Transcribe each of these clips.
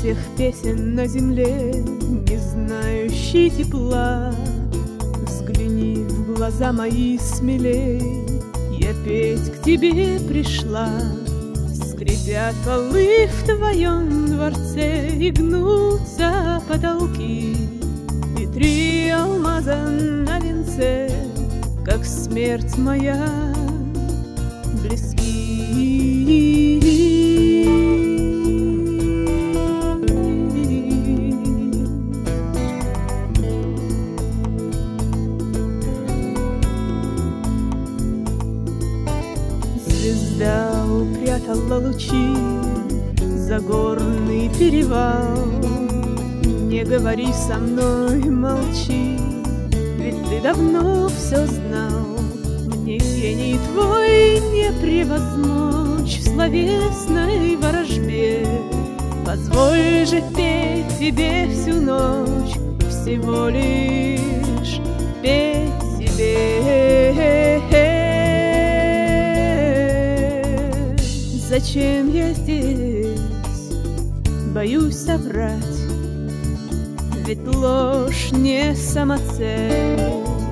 всех песен на земле, не знающий тепла. Взгляни в глаза мои смелей, я петь к тебе пришла. Скрипят полы в твоем дворце, и гнутся потолки, и 3 алмаза на венце, как смерть моя, близки. Звезда упрятала лучи за горный перевал. Не говори со мной, молчи, ведь ты давно все знал. Мне гений твой не превозмочь в словесной ворожбе. Позволь же петь тебе всю ночь, всего лишь петь тебе. Зачем я здесь? Боюсь соврать, ведь ложь не самоцель,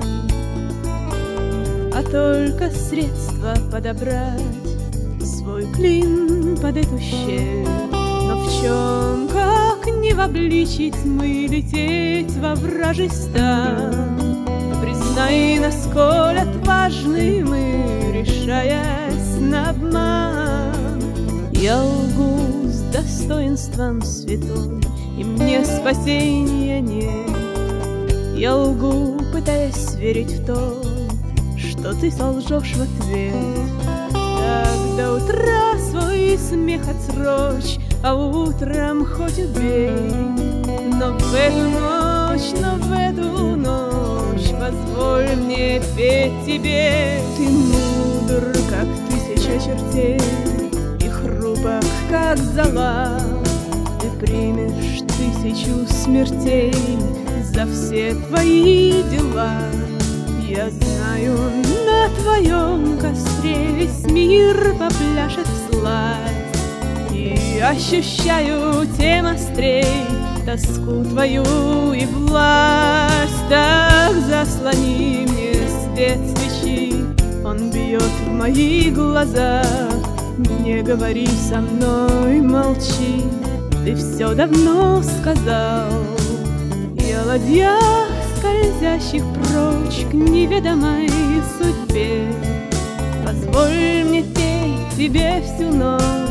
а только средство подобрать свой клин под эту щель. Но в чем, как не в обличье тьмы, лететь во вражий стан? Признай, насколько отважны мы, решаясь на обман. Я лгу с достоинством святой, и мне спасения нет. Я лгу, пытаясь верить в то, что ты солжешь в ответ. Так до утра свой смех отсрочь, а утром хоть убей. Но в эту ночь позволь мне петь тебе. Ты мудр, как 1000 чертей, и хрупок, как зола. Ты примешь 1000 смертей за все твои дела. Я знаю, на твоем костре весь мир попляшет всласть, и ощущаю тем острей тоску твою и власть. Так заслони мне свет свечи, он бьет в мои глаза. Не говори со мной, молчи, ты все давно сказал. Я ладья, скользящих прочь к неведомой судьбе. Позволь мне петь тебе всю ночь,